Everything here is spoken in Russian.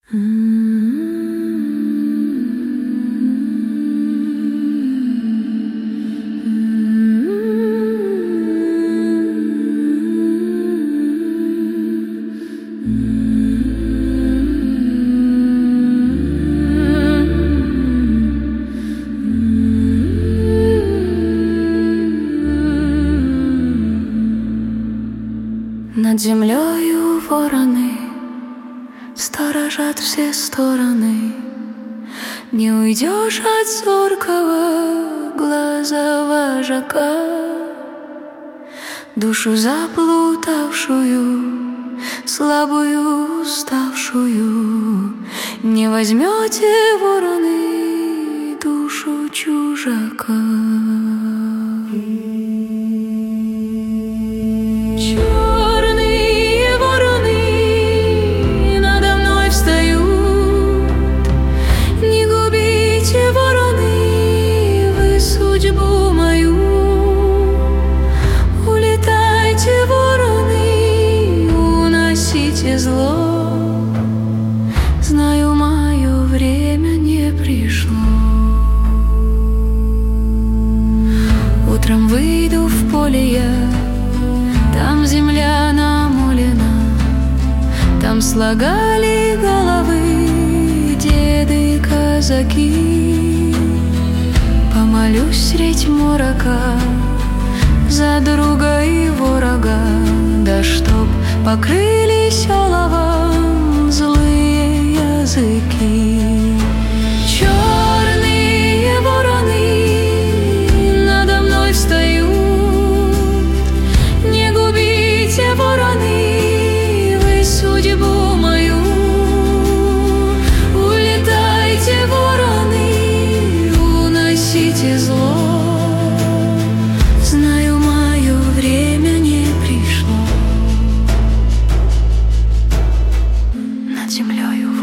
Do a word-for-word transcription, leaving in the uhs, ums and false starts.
Над землею вороны сторожат все стороны. Не уйдешь от зоркого глаза вожака. Душу заплутавшую, слабую, уставшую, не возьмете вороны душу чужака. Черные вороны надо мной встают. Не губите, вороны, вы судьбу мою. Улетайте, вороны, уносите зло. Знаю, мое время не пришло. Утром выйду в поле я, там земля намолена, там слагали головы деды казаки. Помолюсь средь морока за друга и ворога, да чтоб покрылись оловом злые языки. Черные вороны надо мной встают. Не губите, вороны, вы судьбу мою. Улетайте, вороны, уносите зло. Знаю, мое время не пришло. Над землею